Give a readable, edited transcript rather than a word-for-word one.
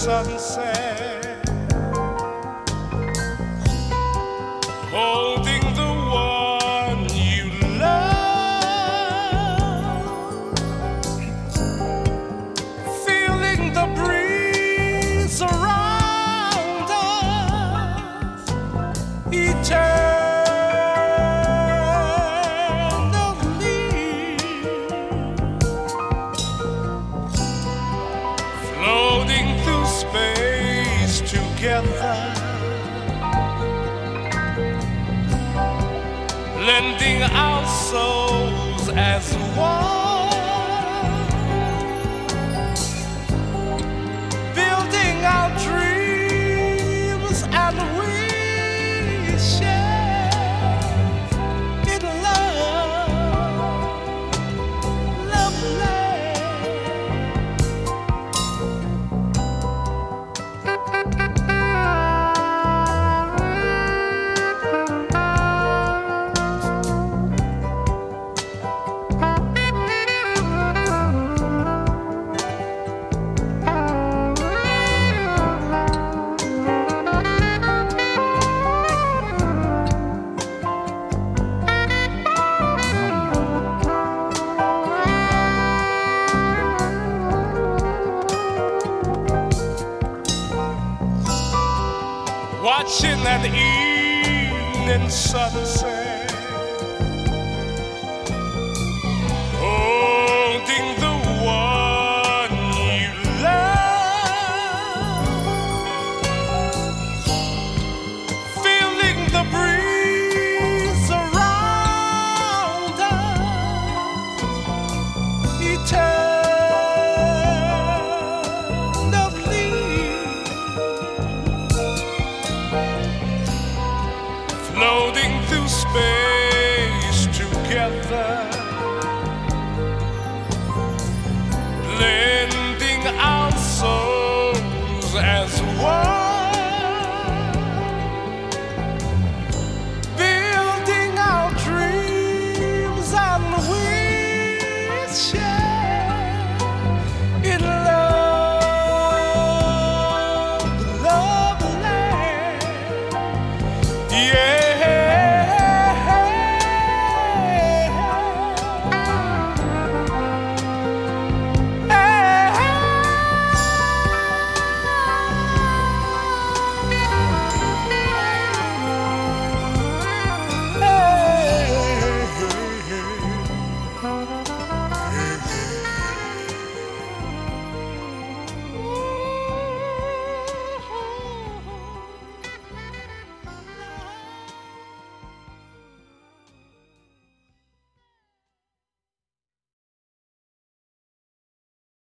sunset, holding the one you love, feeling the breeze around us, floating through space together, lending our souls as one, building our dreams and we share in love watching that evening sunset, holding the one you love, feeling the breeze around us, eternally, floating through space together, blending our souls as one, building our dreams and we share.